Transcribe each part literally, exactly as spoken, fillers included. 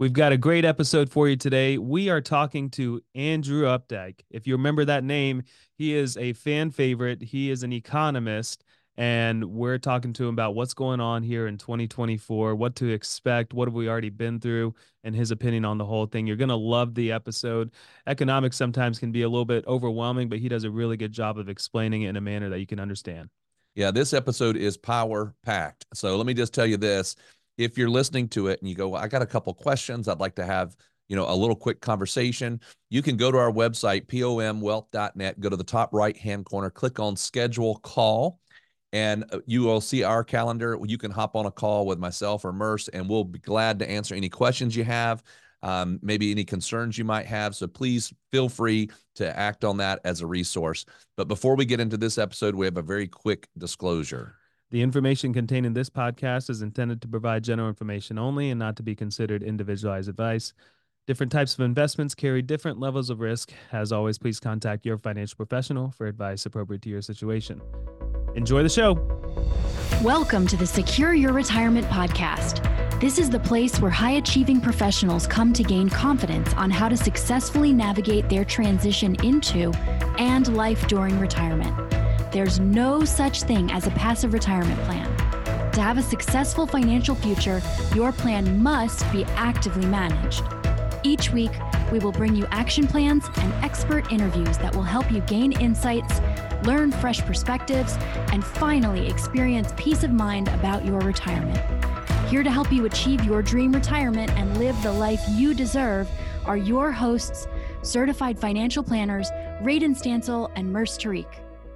We've got a great episode for you today. We are talking to Andrew Updike. If you remember that name, he is a fan favorite. He is an economist, and we're talking to him about what's going on here in twenty twenty-four, what to expect, what have we already been through, and his opinion on the whole thing. You're going to love the episode. Economics sometimes can be a little bit overwhelming, but he does a really good job of explaining it in a manner that you can understand. Yeah, this episode is power packed. So let me just tell you this. If you're listening to it and you go, well, I got a couple questions, I'd like to have, you know, a little quick conversation, you can go to our website, pom wealth dot net, go to the top right-hand corner, click on schedule call, and you will see our calendar. You can hop on a call with myself or Merce, and we'll be glad to answer any questions you have, um, maybe any concerns you might have. So please feel free to act on that as a resource. But before we get into this episode, we have a very quick disclosure. The information contained in this podcast is intended to provide general information only and not to be considered individualized advice. Different types of investments carry different levels of risk. As always, please contact your financial professional for advice appropriate to your situation. Enjoy the show. Welcome to the Secure Your Retirement Podcast. This is the place where high-achieving professionals come to gain confidence on how to successfully navigate their transition into and life during retirement. There's no such thing as a passive retirement plan. To have a successful financial future, your plan must be actively managed. Each week, we will bring you action plans and expert interviews that will help you gain insights, learn fresh perspectives, and finally experience peace of mind about your retirement. Here to help you achieve your dream retirement and live the life you deserve are your hosts, certified financial planners, Radon Stansel and Merce Tariq.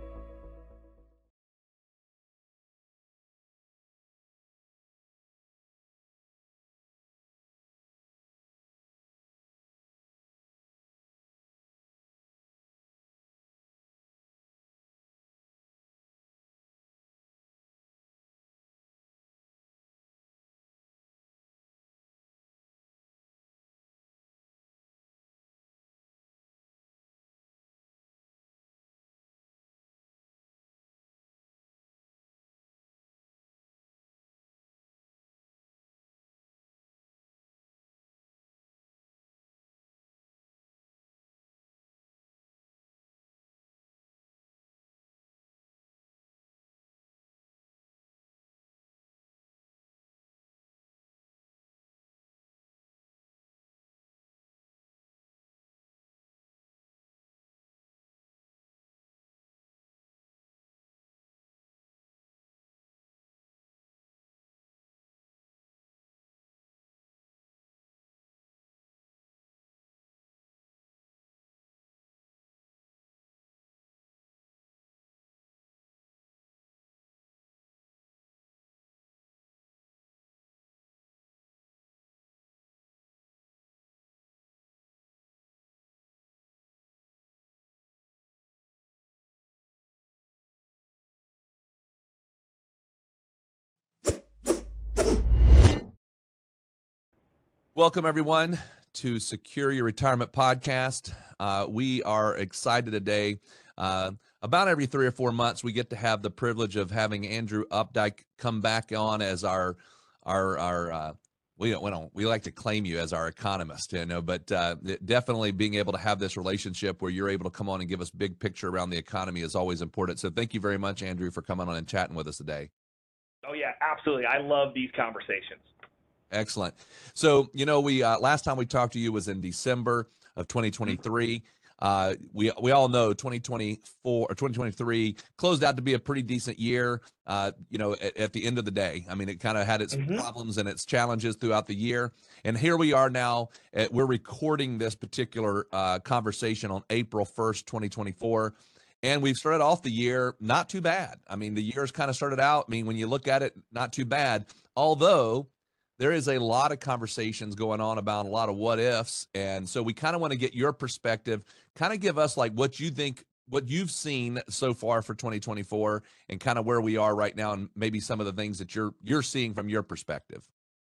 Welcome, everyone, to Secure Your Retirement Podcast. Uh, we are excited today. Uh, about every three or four months, we get to have the privilege of having Andrew Updike come back on as our, our, our. Uh, we don't, we don't, we like to claim you as our economist, you know, but uh, definitely being able to have this relationship where you're able to come on and give us big picture around the economy is always important. So thank you very much, Andrew, for coming on and chatting with us today. Oh yeah, absolutely. I love these conversations. Excellent. So, you know, we uh, last time we talked to you was in December of twenty twenty-three. Uh, we we all know twenty twenty-four or twenty twenty-three closed out to be a pretty decent year. Uh, you know, at, at the end of the day, I mean, it kind of had its mm-hmm. problems and its challenges throughout the year. And here we are now. At, we're recording this particular uh, conversation on April first, twenty twenty-four. And we've started off the year not too bad. I mean, the year's kind of started out. I mean, when you look at it, not too bad. Although there is a lot of conversations going on about a lot of what ifs. And so we kind of want to get your perspective, kind of give us like what you think, what you've seen so far for twenty twenty-four and kind of where we are right now and maybe some of the things that you're, you're seeing from your perspective.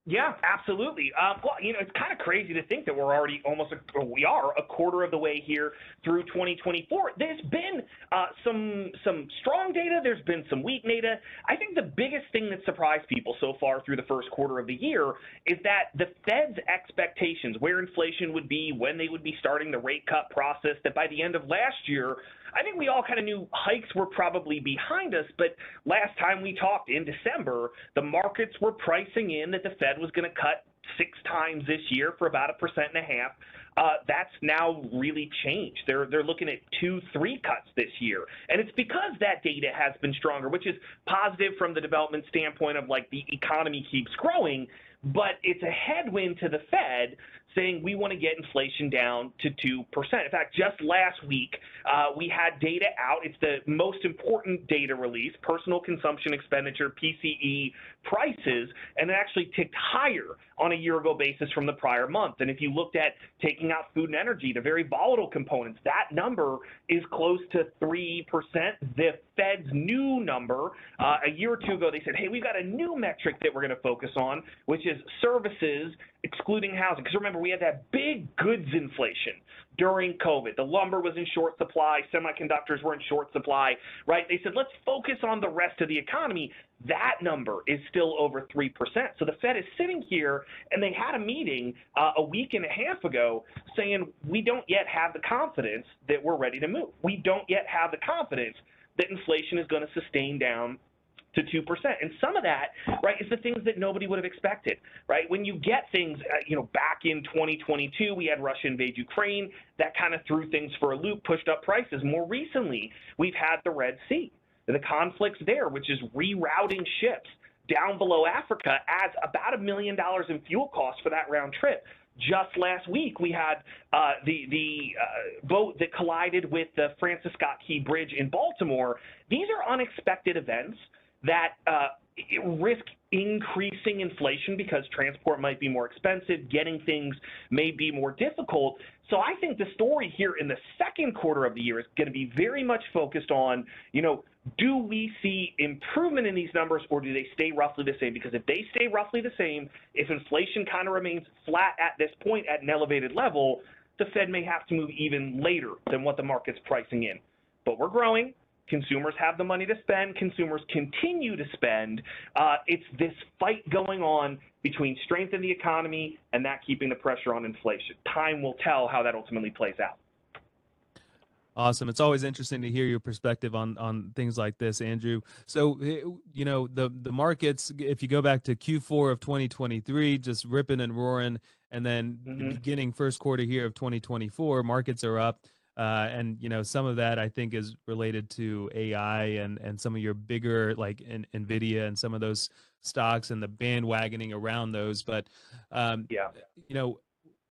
Yeah, absolutely. Um, well, you know, it's kind of crazy to think that we're already almost, a, or we are a quarter of the way here through twenty twenty-four. There's been uh, some some strong data. There's been some weak data. I think the biggest thing that surprised people so far through the first quarter of the year is that the Fed's expectations, where inflation would be, when they would be starting the rate cut process, that by the end of last year, I think we all kind of knew hikes were probably behind us, but last time we talked in December, the markets were pricing in that the Fed was going to cut six times this year for about a percent and a half. Uh, that's now really changed. They're they're looking at two, three cuts this year, and it's because that data has been stronger, which is positive from the development standpoint of like the economy keeps growing, but it's a headwind to the Fed saying we want to get inflation down to two percent. In fact, just last week, uh, we had data out. It's the most important data release, personal consumption expenditure, P C E prices, and it actually ticked higher on a year-ago basis from the prior month. And if you looked at taking out food and energy, the very volatile components, that number is close to three percent. The Fed's new number, uh, a year or two ago, they said, hey, we've got a new metric that we're going to focus on, which is services excluding housing. Because remember, we had that big goods inflation during COVID. The lumber was in short supply. Semiconductors were in short supply, right? They said, let's focus on the rest of the economy. That number is still over three percent. So the Fed is sitting here, and they had a meeting uh, a week and a half ago saying, we don't yet have the confidence that we're ready to move. We don't yet have the confidence that inflation is going to sustain down to two percent. And some of that, right, is the things that nobody would have expected, right? When you get things, uh, you know, back in twenty twenty-two, we had Russia invade Ukraine. That kind of threw things for a loop, pushed up prices. More recently, we've had the Red Sea. The conflicts there, which is rerouting ships down below Africa, adds about a million dollars in fuel costs for that round trip. Just last week, we had uh, the, the uh, boat that collided with the Francis Scott Key Bridge in Baltimore. These are unexpected events that uh, risk increasing inflation because transport might be more expensive, getting things may be more difficult. So I think the story here in the second quarter of the year is going to be very much focused on, you know, do we see improvement in these numbers or do they stay roughly the same? Because if they stay roughly the same, if inflation kind of remains flat at this point at an elevated level, the Fed may have to move even later than what the market's pricing in. But we're growing. Consumers have the money to spend. Consumers continue to spend. Uh, it's this fight going on between strength in the economy and that keeping the pressure on inflation. Time will tell how that ultimately plays out. Awesome. It's always interesting to hear your perspective on on things like this, Andrew. So, you know, the the markets, if you go back to Q four of twenty twenty-three, just ripping and roaring, and then mm-hmm. beginning first quarter here of twenty twenty-four, markets are up. Uh, and, you know, some of that I think is related to A I and, and some of your bigger like in, NVIDIA and some of those stocks and the bandwagoning around those. But, um, yeah, you know,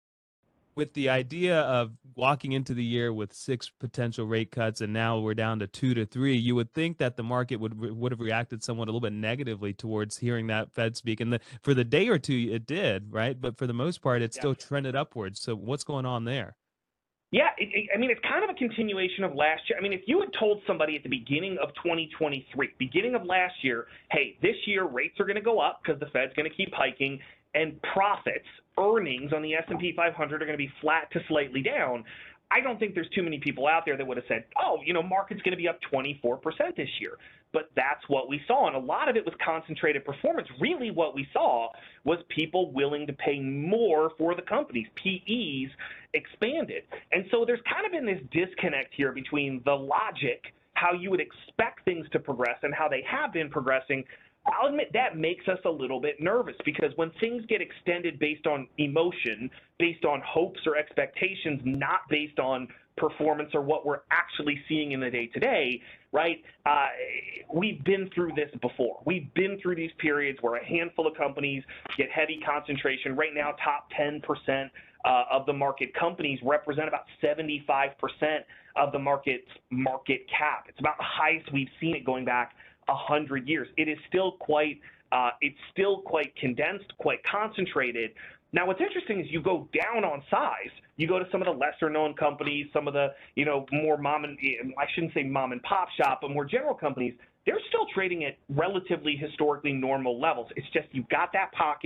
with the idea of walking into the year with six potential rate cuts and now we're down to two to three, you would think that the market would would have reacted somewhat a little bit negatively towards hearing that Fed speak. And the, for the day or two, it did, right? But for the most part, it's yeah. still trended upwards. So what's going on there? Yeah, it, it, I mean, it's kind of a continuation of last year. I mean, if you had told somebody at the beginning of twenty twenty-three, beginning of last year, hey, this year rates are going to go up because the Fed's going to keep hiking, and profits, earnings on the S and P five hundred are going to be flat to slightly down, I don't think there's too many people out there that would have said, oh, you know, market's going to be up twenty-four percent this year. But that's what we saw, and a lot of it was concentrated performance. Really what we saw was people willing to pay more for the companies. P Es expanded. And so there's kind of been this disconnect here between the logic, how you would expect things to progress, and how they have been progressing. I'll admit that makes us a little bit nervous because when things get extended based on emotion, based on hopes or expectations, not based on performance or what we're actually seeing in the day-to-day, right, uh, we've been through this before. We've been through these periods where a handful of companies get heavy concentration. Right now, top ten percent uh, of the market companies represent about seventy-five percent of the market's market cap. It's about the highest we've seen it going back a hundred years. It is still quite, uh, it's still quite condensed, quite concentrated. Now, what's interesting is you go down on size. You go to some of the lesser known companies, some of the, you know, more mom and, I shouldn't say mom and pop shop, but more general companies. They're still trading at relatively historically normal levels. It's just you've got that pocket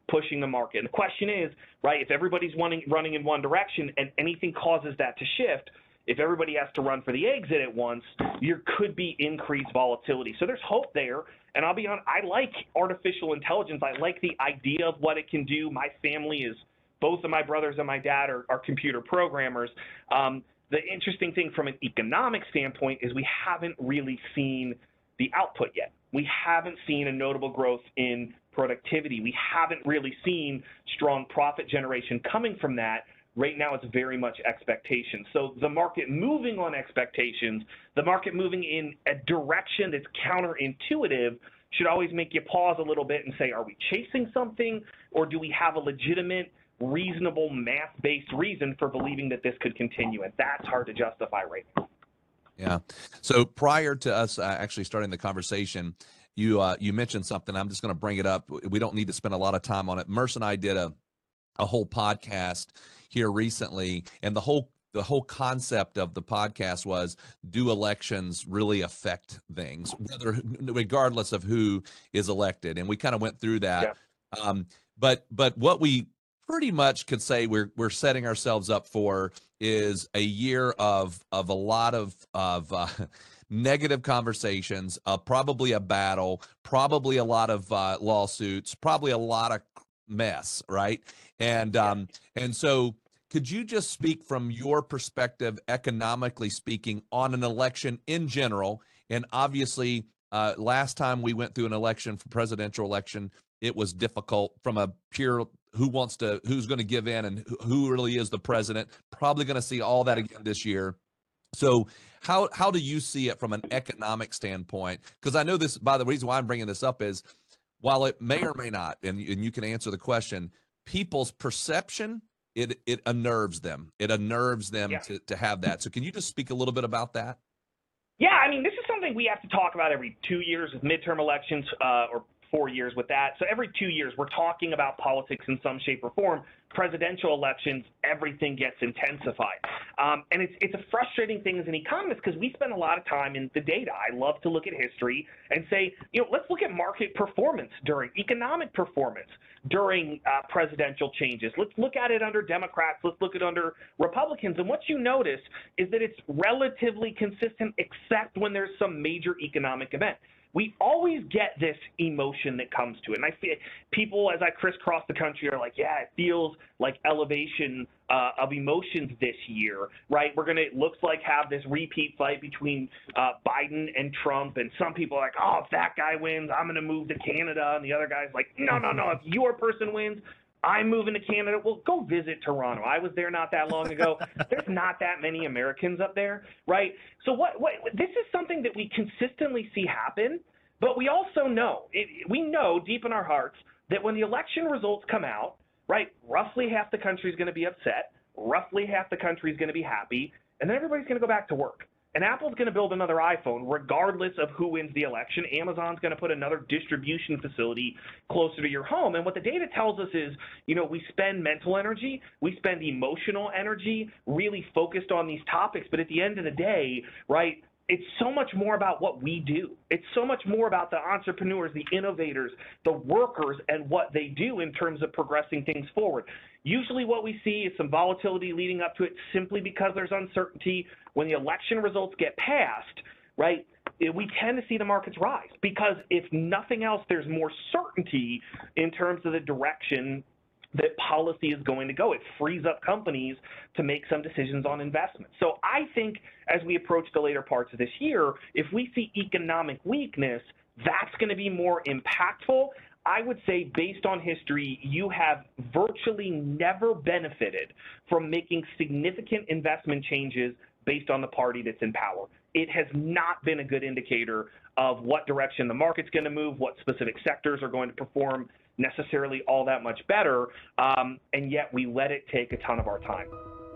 pushing the market. And the question is, right, if everybody's running, running in one direction and anything causes that to shift, if everybody has to run for the exit at once, there could be increased volatility. So there's hope there. And I'll be honest, I like artificial intelligence. I like the idea of what it can do. My family is, both of my brothers and my dad are, are computer programmers. Um, the interesting thing from an economic standpoint is we haven't really seen the output yet. We haven't seen a notable growth in productivity. We haven't really seen strong profit generation coming from that. Right now, it's very much expectation. So the market moving on expectations, the market moving in a direction that's counterintuitive should always make you pause a little bit and say, are we chasing something, or do we have a legitimate, reasonable, math-based reason for believing that this could continue? And that's hard to justify right now. Yeah. So prior to us uh, actually starting the conversation, you uh, you mentioned something. I'm just going to bring it up. We don't need to spend a lot of time on it. Merce and I did a a whole podcast here recently, and the whole the whole concept of the podcast was, do elections really affect things, whether regardless of who is elected? And we kind of went through that. Yeah. Um, but but what we pretty much could say we're we're setting ourselves up for is a year of of a lot of of uh, negative conversations, uh, probably a battle, probably a lot of uh, lawsuits, probably a lot of mess, right? And um, and so, could you just speak from your perspective, economically speaking, on an election in general? And obviously, uh, last time we went through an election, for presidential election, it was difficult from a pure who wants to, who's going to give in and who really is the president. Probably going to see all that again this year. So how how do you see it from an economic standpoint? Because I know this, by the reason why I'm bringing this up is, while it may or may not, and, and you can answer the question, people's perception, it it unnerves them. It unnerves them yeah. to, to have that. So can you just speak a little bit about that? Yeah, I mean, this is something we have to talk about every two years with midterm elections, uh, or four years with that. So every two years, we're talking about politics in some shape or form. Presidential elections, everything gets intensified. Um, and it's it's a frustrating thing as an economist, because we spend a lot of time in the data. I love to look at history and say, you know, let's look at market performance during economic performance during uh, presidential changes. Let's look at it under Democrats. Let's look at it under Republicans. And what you notice is that it's relatively consistent, except when there's some major economic event. We always get this emotion that comes to it. And I feel people, as I crisscross the country, are like, yeah, it feels like elevation uh, of emotions this year, right? We're going to, it looks like, have this repeat fight between uh, Biden and Trump. And some people are like, oh, if that guy wins, I'm going to move to Canada. And the other guy's like, no, no, no, if your person wins, I'm moving to Canada. Well, go visit Toronto. I was there not that long ago. There's not that many Americans up there, right? So what, what this is something that we consistently see happen, but we also know, it, we know deep in our hearts that when the election results come out, right, roughly half the country is going to be upset, roughly half the country is going to be happy, and then everybody's going to go back to work. And Apple's going to build another iPhone regardless of who wins the election. Amazon's going to put another distribution facility closer to your home. And what the data tells us is, you know, we spend mental energy, we spend emotional energy, really focused on these topics. But at the end of the day, right, it's so much more about what we do. It's so much more about the entrepreneurs, the innovators, the workers, and what they do in terms of progressing things forward. Usually what we see is some volatility leading up to it simply because there's uncertainty. When the election results get passed, right, we tend to see the markets rise because if nothing else, there's more certainty in terms of the direction that policy is going to go. It frees up companies to make some decisions on investment. So I think as we approach the later parts of this year, if we see economic weakness, that's going to be more impactful. I would say based on history, you have virtually never benefited from making significant investment changes based on the party that's in power. It has not been a good indicator of what direction the market's going to move, what specific sectors are going to perform necessarily all that much better, um, and yet we let it take a ton of our time.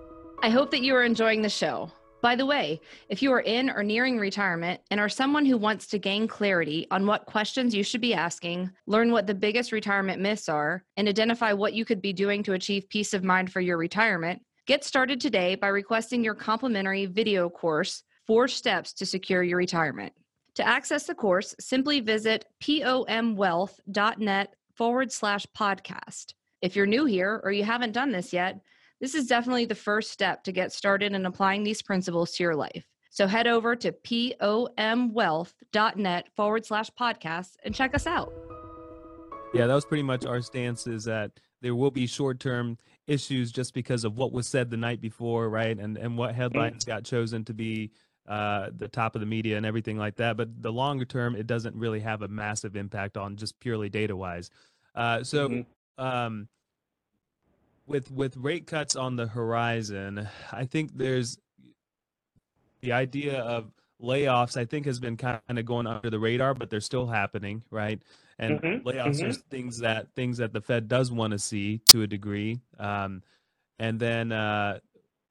I hope that you are enjoying the show. By the way, if you are in or nearing retirement and are someone who wants to gain clarity on what questions you should be asking, learn what the biggest retirement myths are, and identify what you could be doing to achieve peace of mind for your retirement, get started today by requesting your complimentary video course, Four Steps to Secure Your Retirement. To access the course, simply visit pomwealth.net forward slash podcast. If you're new here or you haven't done this yet, this is definitely the first step to get started in applying these principles to your life. So head over to pomwealth.net forward slash podcast and check us out. Yeah, that was pretty much our stance, is that there will be short-term issues just because of what was said the night before, right? And and what headlines got chosen to be uh, the top of the media and everything like that. But the longer term, it doesn't really have a massive impact on just purely data-wise. Uh, so mm-hmm. um, with with rate cuts on the horizon, I think there's the idea of layoffs, I think, has been kind of going under the radar, but they're still happening, right? And mm-hmm. layoffs mm-hmm. are things that things that the Fed does want to see to a degree. Um, and then, uh,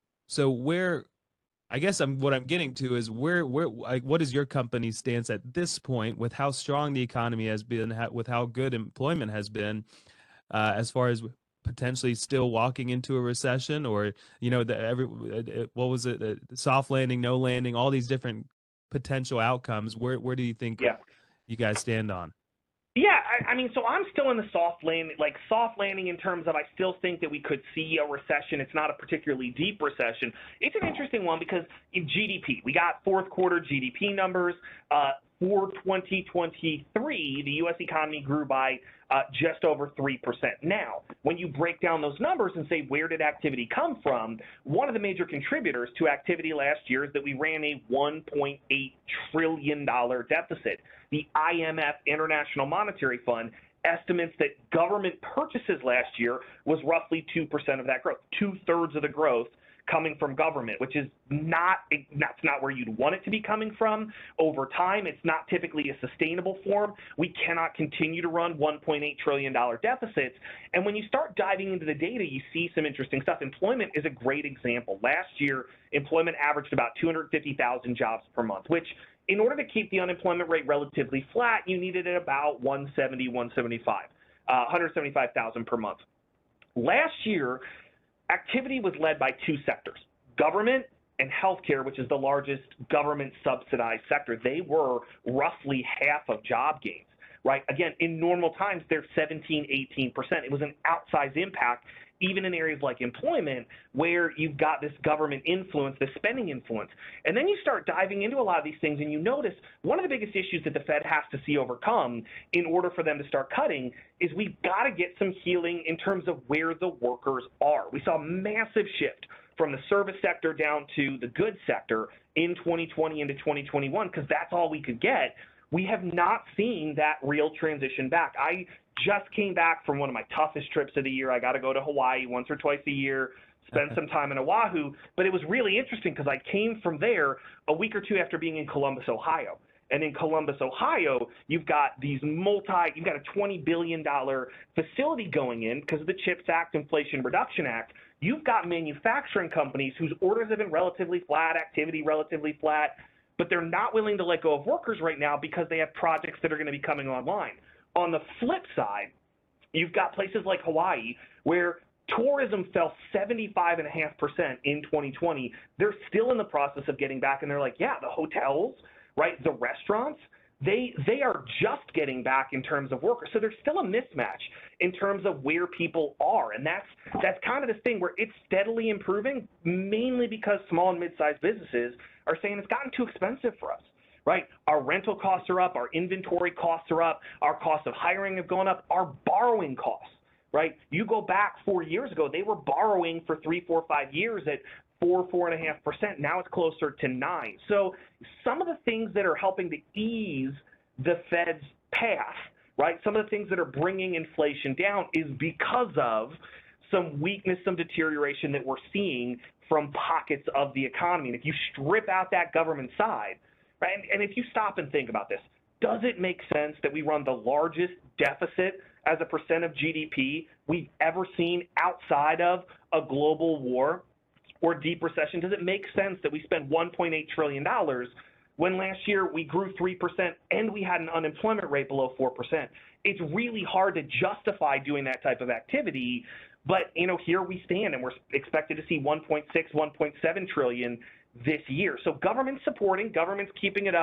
so where, I guess I'm what I'm getting to is where where like what is your company's stance at this point with how strong the economy has been, with how good employment has been, uh, as far as potentially still walking into a recession, or you know, the every what was it, the soft landing, no landing, all these different potential outcomes. Where where do you think yeah. you guys stand on? Yeah, I, I mean, so I'm still in the soft landing, like soft landing in terms of I still think that we could see a recession. It's not a particularly deep recession. It's an interesting one because in G D P, we got fourth quarter G D P numbers. Uh, for twenty twenty-three, the U S economy grew by uh, just over three percent. Now, when you break down those numbers and say, where did activity come from? One of the major contributors to activity last year is that we ran a one point eight trillion dollars deficit. The I M F, International Monetary Fund, estimates that government purchases last year was roughly two percent of that growth, two-thirds of the growth coming from government, which is not, that's not where you'd want it to be coming from. Over time, it's not typically a sustainable form. We cannot continue to run one point eight trillion dollars deficits. And when you start diving into the data, you see some interesting stuff. Employment is a great example. Last year, employment averaged about two hundred fifty thousand jobs per month, which in order to keep the unemployment rate relatively flat, you needed at about one seventy, one seventy-five, uh, one hundred seventy-five thousand per month. Last year, activity was led by two sectors, government and healthcare, which is the largest government subsidized sector. They were roughly half of job gains, right? Again, in normal times, they're seventeen, eighteen percent. It was an outsized impact, even in areas like employment, where you've got this government influence, this spending influence. And then you start diving into a lot of these things, and you notice one of the biggest issues that the Fed has to see overcome in order for them to start cutting is we've got to get some healing in terms of where the workers are. We saw a massive shift from the service sector down to the goods sector in twenty twenty into twenty twenty-one because that's all we could get. We have not seen that real transition back. I just came back from one of my toughest trips of the year. I got to go to Hawaii once or twice a year, spend some time in Oahu. But it was really interesting because I came from there a week or two after being in Columbus, Ohio. And in Columbus, Ohio, you've got these multi, you've got a twenty billion dollars facility going in because of the CHIPS Act, Inflation Reduction Act. You've got manufacturing companies whose orders have been relatively flat, activity relatively flat, but they're not willing to let go of workers right now because they have projects that are going to be coming online. On the flip side, you've got places like Hawaii where tourism fell seventy-five point five percent in twenty twenty. They're still in the process of getting back, and they're like, yeah, the hotels, right, the restaurants, they they are just getting back in terms of workers. So there's still a mismatch in terms of where people are, and that's that's kind of this thing where it's steadily improving, mainly because small and mid-sized businesses are saying it's gotten too expensive for us. Right? Our rental costs are up, our inventory costs are up, our costs of hiring have gone up, our borrowing costs, right? You go back four years ago, they were borrowing for three, four, five years at four, four and a half percent. Now it's closer to nine. So some of the things that are helping to ease the Fed's path, right? Some of the things that are bringing inflation down is because of some weakness, some deterioration that we're seeing from pockets of the economy. And if you strip out that government side, right? And, and if you stop and think about this, does it make sense that we run the largest deficit as a percent of G D P we've ever seen outside of a global war or deep recession? Does it make sense that we spend one point eight trillion dollars when last year we grew three percent and we had an unemployment rate below four percent? It's really hard to justify doing that type of activity. But, you know, here we stand, and we're expected to see one point six, one point seven trillion this year. So government's supporting, government's keeping it up.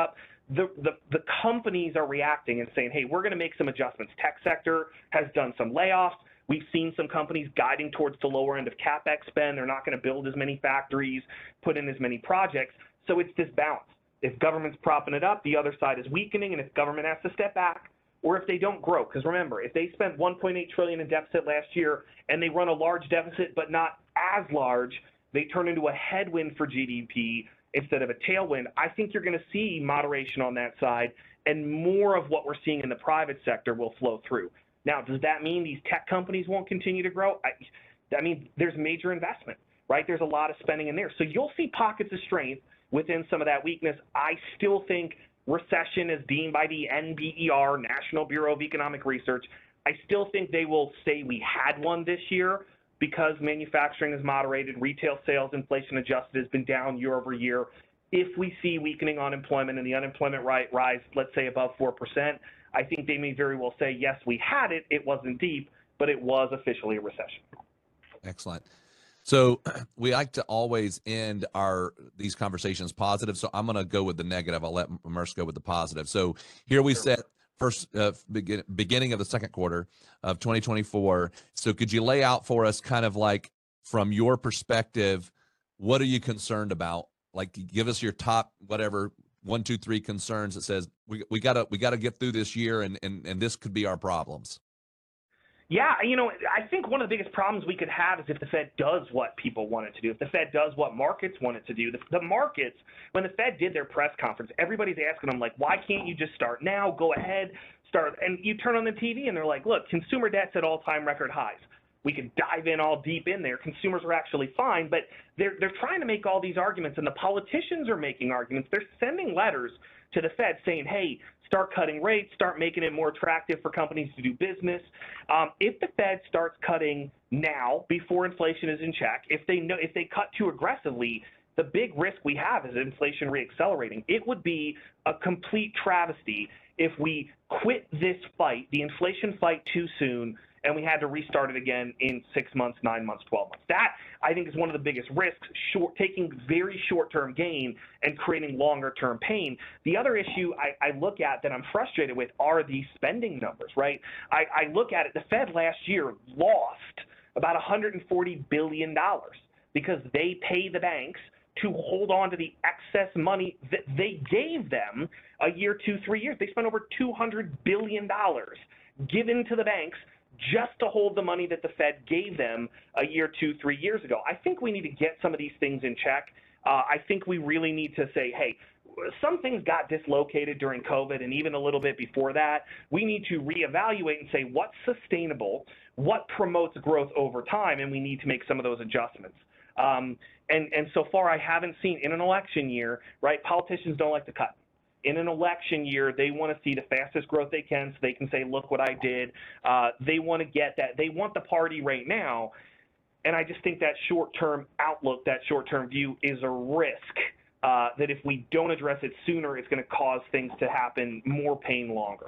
the, the, the companies are reacting and saying, hey, we're going to make some adjustments. Tech sector has done some layoffs. We've seen some companies guiding towards the lower end of CapEx spend. They're not going to build as many factories, put in as many projects. So it's this balance. If government's propping it up, the other side is weakening, and if government has to step back, or if they don't grow. Because remember, if they spent one point eight trillion dollars in deficit last year and they run a large deficit but not as large, they turn into a headwind for G D P instead of a tailwind. I think you're going to see moderation on that side, and more of what we're seeing in the private sector will flow through. Now, does that mean these tech companies won't continue to grow? I, I mean, there's major investment, right? There's a lot of spending in there. So you'll see pockets of strength within some of that weakness. I still think recession is deemed by the N B E R, National Bureau of Economic Research. I still think they will say we had one this year because manufacturing is moderated, retail sales, inflation adjusted, has been down year over year. If we see weakening unemployment and the unemployment rate rise, let's say above four percent, I think they may very well say, yes, we had it. It wasn't deep, but it was officially a recession. Excellent. So we like to always end our these conversations positive. So I'm going to go with the negative. I'll let Merce go with the positive. So here we set first uh, begin, beginning of the second quarter of twenty twenty-four. So could you lay out for us kind of like from your perspective, what are you concerned about? Like give us your top whatever one, two, three concerns that says we we gotta we gotta get through this year and and and this could be our problems. Yeah, you know, I think one of the biggest problems we could have is if the Fed does what people want it to do, if the Fed does what markets want it to do. The, the markets, when the Fed did their press conference, everybody's asking them, like, why can't you just start now, go ahead, start, and you turn on the T V and they're like, look, consumer debt's at all-time record highs. We could dive in all deep in there. Consumers are actually fine, but they're, they're trying to make all these arguments, and the politicians are making arguments. They're sending letters to the Fed saying, hey, start cutting rates, start making it more attractive for companies to do business. Um, if the Fed starts cutting now before inflation is in check, if they know if they cut too aggressively, the big risk we have is inflation reaccelerating. It would be a complete travesty if we quit this fight, the inflation fight, too soon, and we had to restart it again in six months, nine months, twelve months. That, I think, is one of the biggest risks, short, taking very short-term gain and creating longer-term pain. The other issue I, I look at that I'm frustrated with are these spending numbers, right? I, I look at it, the Fed last year lost about one hundred forty billion dollars because they pay the banks to hold on to the excess money that they gave them a year, two, three years. They spent over two hundred billion dollars given to the banks just to hold the money that the Fed gave them a year, two, three years ago. I think we need to get some of these things in check. Uh, I think we really need to say, hey, some things got dislocated during COVID and even a little bit before that. We need to reevaluate and say what's sustainable, what promotes growth over time, and we need to make some of those adjustments. Um, and, and so far, I haven't seen in an election year, right, politicians don't like to cut. In an election year, they want to see the fastest growth they can so they can say, look what I did. Uh, they want to get that. They want the party right now. And I just think that short-term outlook, that short-term view is a risk uh, that if we don't address it sooner, it's going to cause things to happen, more pain longer.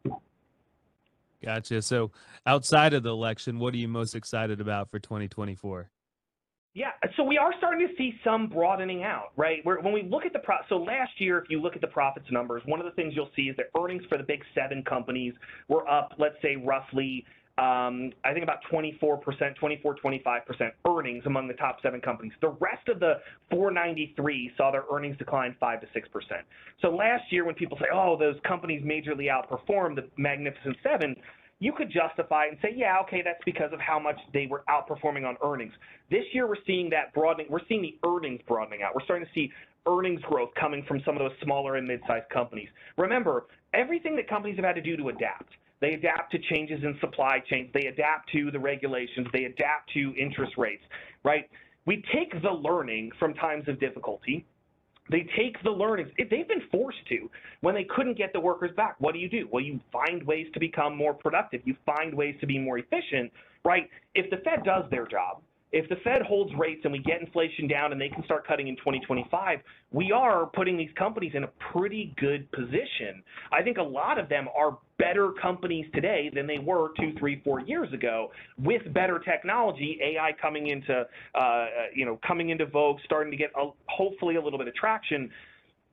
Gotcha. So outside of the election, what are you most excited about for twenty twenty-four? Yeah, so we are starting to see some broadening out, right? Where when we look at the pro so last year, if you look at the profits numbers, one of the things you'll see is that earnings for the big seven companies were up, let's say, roughly, um, I think about twenty-four percent, twenty-four, twenty-five percent earnings among the top seven companies. The rest of the four ninety-three saw their earnings decline five to six percent. So last year, when people say, oh, those companies majorly outperformed the Magnificent Seven, you could justify it and say, yeah, okay, that's because of how much they were outperforming on earnings. This year, we're seeing that broadening. We're seeing the earnings broadening out. We're starting to see earnings growth coming from some of those smaller and mid-sized companies. Remember, everything that companies have had to do to adapt. They adapt to changes in supply chains. They adapt to the regulations. They adapt to interest rates, right? We take the learning from times of difficulty. They take the learnings. If they've been forced to, when they couldn't get the workers back, what do you do? Well, you find ways to become more productive. You find ways to be more efficient, right? If the Fed does their job, if the Fed holds rates and we get inflation down and they can start cutting in twenty twenty-five, we are putting these companies in a pretty good position. I think a lot of them are better companies today than they were two, three, four years ago with better technology, A I coming into, uh, you know, coming into vogue, starting to get a, hopefully a little bit of traction.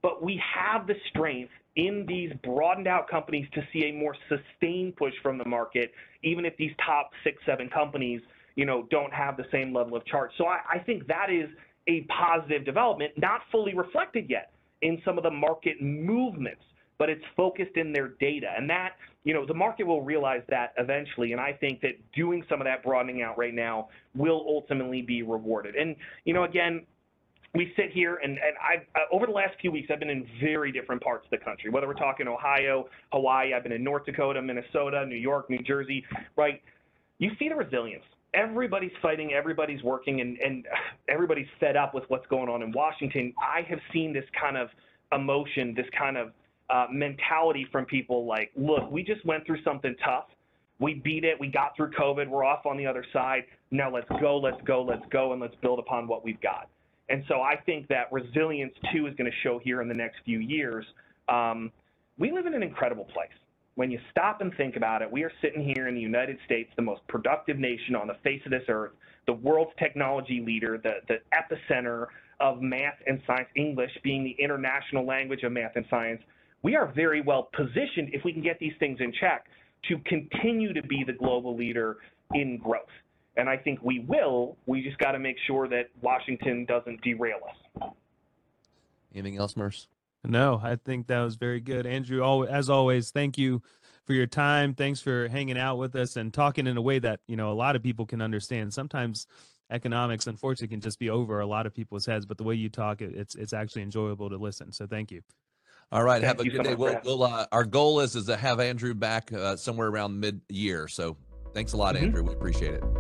but we have the strength in these broadened out companies to see a more sustained push from the market, even if these top six, seven companies, you know, don't have the same level of charge. So I, I think that is a positive development, not fully reflected yet in some of the market movements, but it's focused in their data. And that, you know, the market will realize that eventually. And I think that doing some of that broadening out right now will ultimately be rewarded. And, you know, again, we sit here, and, and I, uh, over the last few weeks, I've been in very different parts of the country, whether we're talking Ohio, Hawaii, I've been in North Dakota, Minnesota, New York, New Jersey, right? You see the resilience. Everybody's fighting, everybody's working, and, and everybody's fed up with what's going on in Washington. I have seen this kind of emotion, this kind of uh, mentality from people like, look, we just went through something tough. We beat it. We got through COVID. We're off on the other side. Now let's go, let's go, let's go, and let's build upon what we've got. And so I think that resilience, too, is going to show here in the next few years. Um, we live in an incredible place. When you stop and think about it, we are sitting here in the United States, the most productive nation on the face of this earth, the world's technology leader, the, the epicenter of math and science, English being the international language of math and science. We are very well positioned, if we can get these things in check, to continue to be the global leader in growth. And I think we will. We just got to make sure that Washington doesn't derail us. Anything else, Merce? No, I think that was very good. Andrew, as always, thank you for your time. Thanks for hanging out with us and talking in a way that, you know, a lot of people can understand. Sometimes economics, unfortunately, can just be over a lot of people's heads, but the way you talk, it's it's actually enjoyable to listen. So thank you. All right. Thank have a good so day. We'll, we'll, uh, our goal is, is to have Andrew back uh, somewhere around mid-year. So thanks a lot, mm-hmm. Andrew. We appreciate it.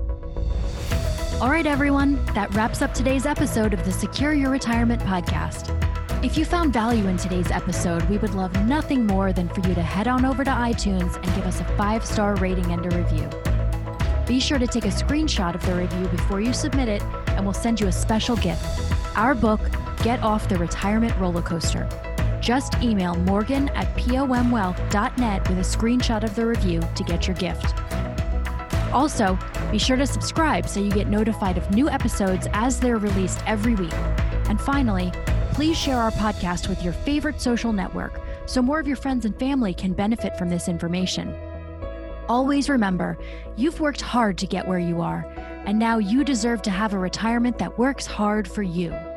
All right, everyone, that wraps up today's episode of the Secure Your Retirement podcast. If you found value in today's episode, we would love nothing more than for you to head on over to iTunes and give us a five-star rating and a review. Be sure to take a screenshot of the review before you submit it, and we'll send you a special gift, our book, Get Off the Retirement Roller Coaster. Just email Morgan at pomwealth dot net with a screenshot of the review to get your gift. Also, be sure to subscribe so you get notified of new episodes as they're released every week. And finally, please share our podcast with your favorite social network so more of your friends and family can benefit from this information. Always remember, you've worked hard to get where you are, and now you deserve to have a retirement that works hard for you.